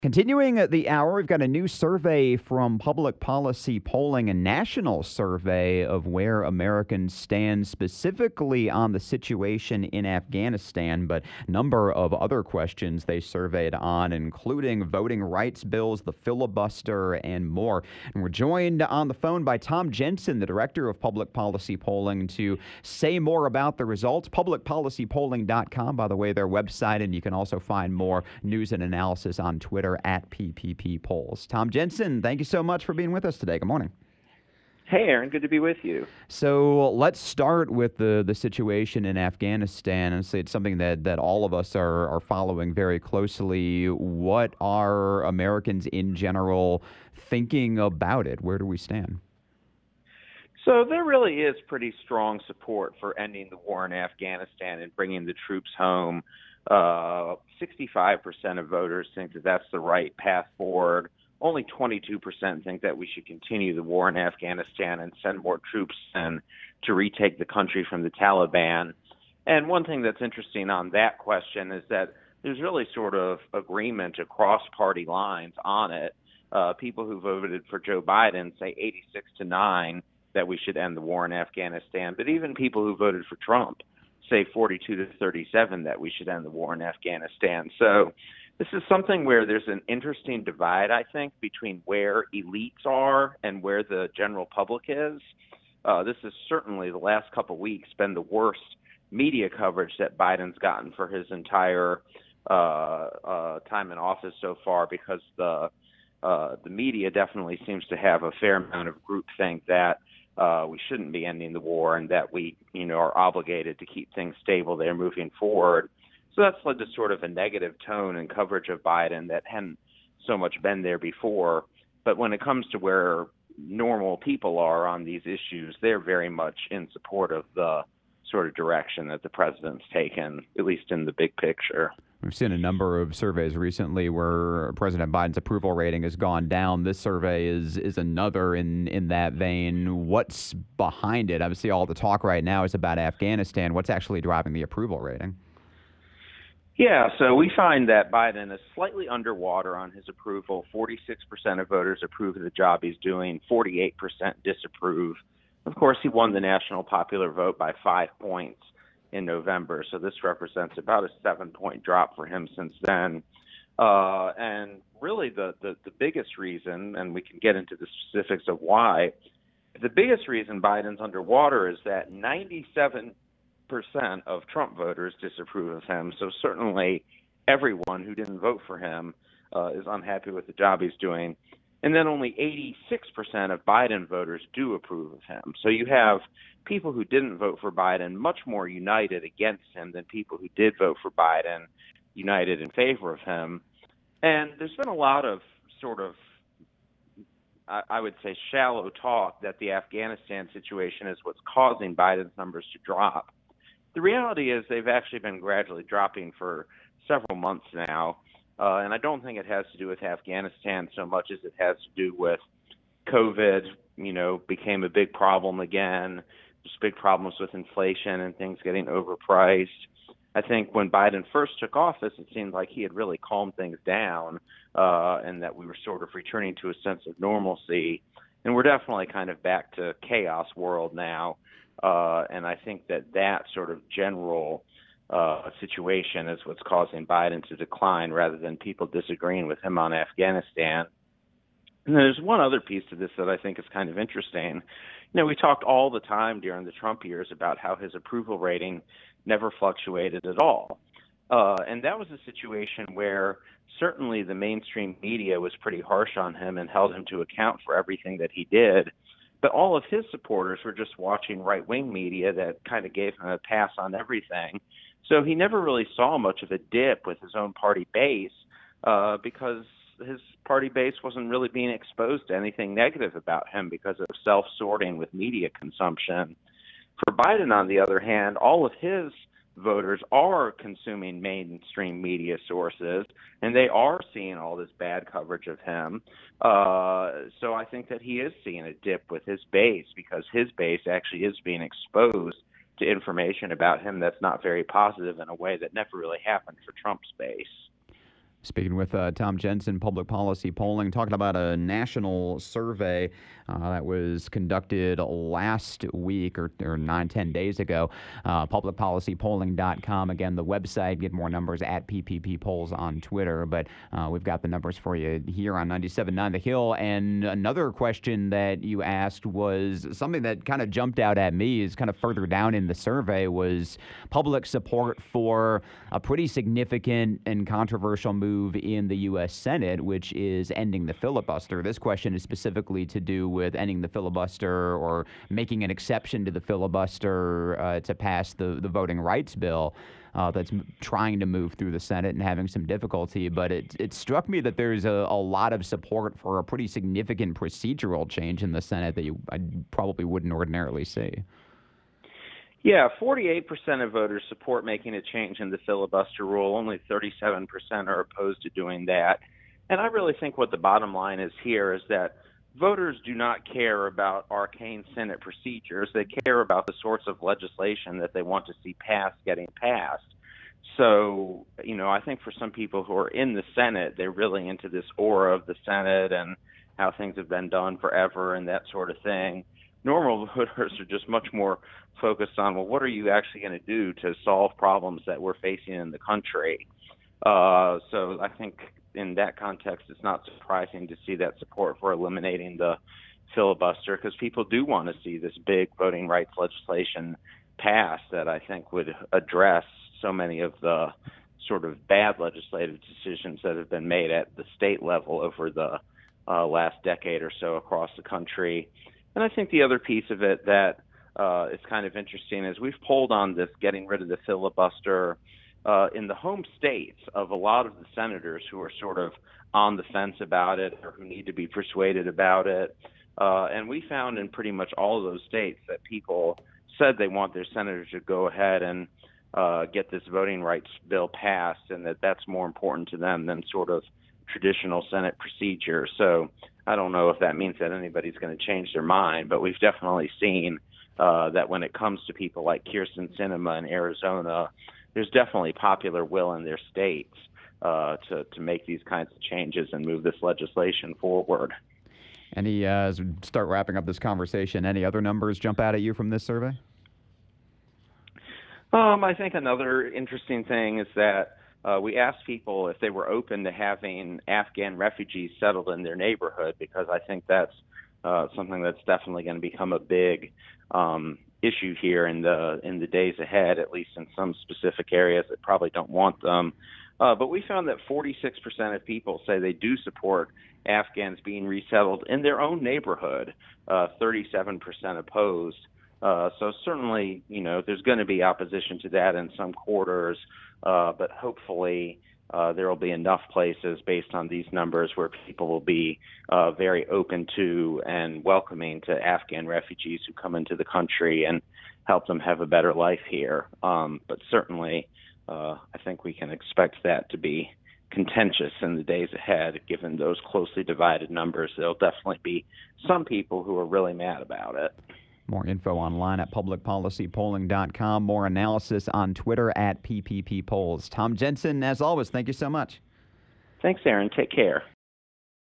Continuing at the hour, we've got a new survey from Public Policy Polling, a national survey of where Americans stand specifically on the situation in Afghanistan, but a number of other questions they surveyed on, including voting rights bills, the filibuster, and more. And we're joined on the phone by Tom Jensen, the director of Public Policy Polling, to say more about the results. PublicPolicyPolling.com, by the way, their website, and you can also find more news and analysis on Twitter at PPP Polls. Tom Jensen, thank you so much for being with us today. Good morning. Hey, Aaron, good to be with you. So let's start with the situation in Afghanistan. And say it's something that all of us are following very closely. What are Americans in general thinking about it? Where do we stand? So there really is pretty strong support for ending the war in Afghanistan and bringing the troops home. 65% of voters think that that's the right path forward. Only 22% think that we should continue the war in Afghanistan and send more troops in to retake the country from the Taliban. And one thing that's interesting on that question is that there's really sort of agreement across party lines on it. People who voted for Joe Biden say 86-9 that we should end the war in Afghanistan. But even people who voted for Trump say 42-37 that we should end the war in Afghanistan. So this is something where there's an interesting divide, I think, between where elites are and where the general public is. This has certainly, the last couple of weeks, been the worst media coverage that Biden's gotten for his entire time in office so far, because the media definitely seems to have a fair amount of groupthink that we shouldn't be ending the war and that we, are obligated to keep things stable there moving forward. So that's led to sort of a negative tone and coverage of Biden that hadn't so much been there before. But when it comes to where normal people are on these issues, they're very much in support of the sort of direction that the president's taken, at least in the big picture. We've seen a number of surveys recently where President Biden's approval rating has gone down. This survey is another in that vein. What's behind it? Obviously, all the talk right now is about Afghanistan. What's actually driving the approval rating? Yeah, so we find that Biden is slightly underwater on his approval. 46% of voters approve of the job he's doing, 48% disapprove. Of course, he won the national popular vote by 5 points in November, so this represents about a 7-point drop for him since then. And really the biggest reason, and we can get into the specifics of why, the biggest reason Biden's underwater is that 97% of Trump voters disapprove of him. So certainly everyone who didn't vote for him is unhappy with the job he's doing. And then only 86% of Biden voters do approve of him. So you have people who didn't vote for Biden much more united against him than people who did vote for Biden united in favor of him. And there's been a lot of sort of, I would say, shallow talk that the Afghanistan situation is what's causing Biden's numbers to drop. The reality is they've actually been gradually dropping for several months now. And I don't think it has to do with Afghanistan so much as it has to do with COVID, became a big problem again. There's big problems with inflation and things getting overpriced. I think when Biden first took office, it seemed like he had really calmed things down and that we were sort of returning to a sense of normalcy. And we're definitely kind of back to chaos world now. And I think that sort of general situation is what's causing Biden to decline rather than people disagreeing with him on Afghanistan. And there's one other piece to this that I think is kind of interesting. We talked all the time during the Trump years about how his approval rating never fluctuated at all. And that was a situation where certainly the mainstream media was pretty harsh on him and held him to account for everything that he did. But all of his supporters were just watching right-wing media that kind of gave him a pass on everything. So he never really saw much of a dip with his own party base because his party base wasn't really being exposed to anything negative about him because of self-sorting with media consumption. For Biden, on the other hand, all of his voters are consuming mainstream media sources, and they are seeing all this bad coverage of him. So I think that he is seeing a dip with his base because his base actually is being exposed to information about him that's not very positive in a way that never really happened for Trump's base. Speaking with Tom Jensen, Public Policy Polling, talking about a national survey that was conducted last week or 10 days ago. Publicpolicypolling.com. Again, the website. Get more numbers at PPP Polls on Twitter. But we've got the numbers for you here on 97.9 The Hill. And another question that you asked was something that kind of jumped out at me is kind of further down in the survey was public support for a pretty significant and controversial move in the U.S. Senate, which is ending the filibuster. This question is specifically to do with ending the filibuster or making an exception to the filibuster to pass the voting rights bill that's trying to move through the Senate and having some difficulty. But it struck me that there's a lot of support for a pretty significant procedural change in the Senate that I probably wouldn't ordinarily see. Yeah, 48% of voters support making a change in the filibuster rule. Only 37% are opposed to doing that. And I really think what the bottom line is here is that voters do not care about arcane Senate procedures. They care about the sorts of legislation that they want to see passed getting passed. So, I think for some people who are in the Senate, they're really into this aura of the Senate and how things have been done forever and that sort of thing. Normal voters are just much more focused on, well, what are you actually going to do to solve problems that we're facing in the country? So I think in that context, it's not surprising to see that support for eliminating the filibuster, because people do want to see this big voting rights legislation passed that I think would address so many of the sort of bad legislative decisions that have been made at the state level over the last decade or so across the country. And I think the other piece of it that is kind of interesting is we've polled on this getting rid of the filibuster in the home states of a lot of the senators who are sort of on the fence about it or who need to be persuaded about it. And we found in pretty much all of those states that people said they want their senators to go ahead and get this voting rights bill passed, and that that's more important to them than sort of traditional Senate procedure. So I don't know if that means that anybody's going to change their mind, but we've definitely seen that when it comes to people like Kyrsten Sinema in Arizona, there's definitely popular will in their states to make these kinds of changes and move this legislation forward. As we start wrapping up this conversation, any other numbers jump out at you from this survey? I think another interesting thing is that we asked people if they were open to having Afghan refugees settled in their neighborhood, because I think that's something that's definitely going to become a big issue here in the days ahead, at least in some specific areas that probably don't want them. But we found that 46% of people say they do support Afghans being resettled in their own neighborhood, 37% opposed. So certainly, there's going to be opposition to that in some quarters, but hopefully there will be enough places based on these numbers where people will be very open to and welcoming to Afghan refugees who come into the country and help them have a better life here. But certainly, I think we can expect that to be contentious in the days ahead, given those closely divided numbers. There'll definitely be some people who are really mad about it. More info online at publicpolicypolling.com. More analysis on Twitter at PPP Polls. Tom Jensen, as always, thank you so much. Thanks, Aaron. Take care.